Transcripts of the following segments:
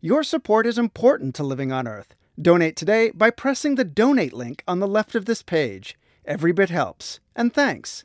Your support is important to Living on Earth. Donate today by pressing the donate link on the left of this page. Every bit helps. And thanks.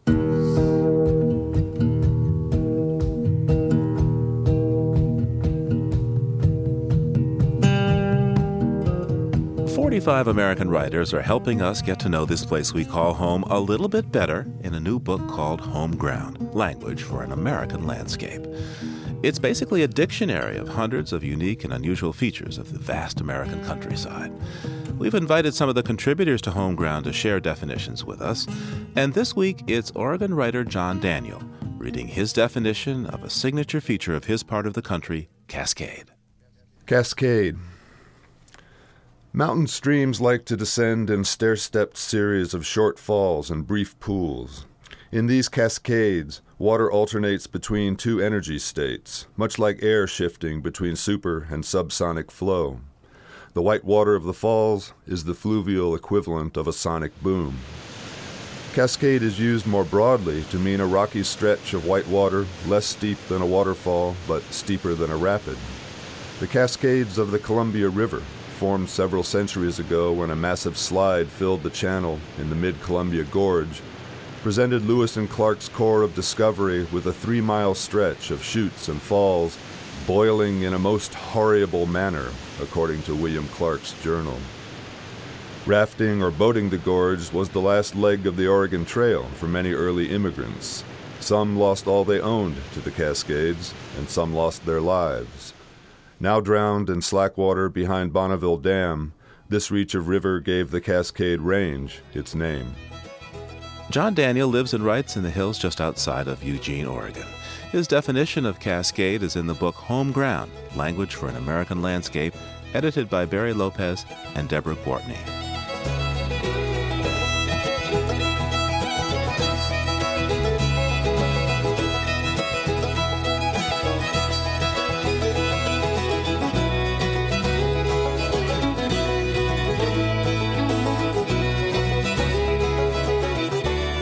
45 American writers are helping us get to know this place we call home a little bit better in a new book called Home Ground: Language for an American Landscape. It's basically a dictionary of hundreds of unique and unusual features of the vast American countryside. We've invited some of the contributors to Home Ground to share definitions with us, and this week it's Oregon writer John Daniel reading his definition of a signature feature of his part of the country, Cascade. Cascade. Mountain streams like to descend in stair-stepped series of short falls and brief pools. In these cascades, water alternates between two energy states, much like air shifting between super and subsonic flow. The white water of the falls is the fluvial equivalent of a sonic boom. Cascade is used more broadly to mean a rocky stretch of white water, less steep than a waterfall, but steeper than a rapid. The Cascades of the Columbia River, formed several centuries ago when a massive slide filled the channel in the mid-Columbia Gorge, presented Lewis and Clark's Corps of Discovery with a 3-mile stretch of chutes and falls boiling in a most horrible manner, according to William Clark's journal. Rafting or boating the gorge was the last leg of the Oregon Trail for many early immigrants. Some lost all they owned to the Cascades, and some lost their lives. Now drowned in slack water behind Bonneville Dam, this reach of river gave the Cascade Range its name. John Daniel lives and writes in the hills just outside of Eugene, Oregon. His definition of Cascade is in the book Home Ground: Language for an American Landscape, edited by Barry Lopez and Deborah Gwartney.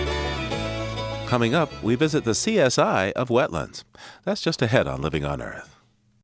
Coming up, we visit the CSI of wetlands. That's just ahead on Living on Earth.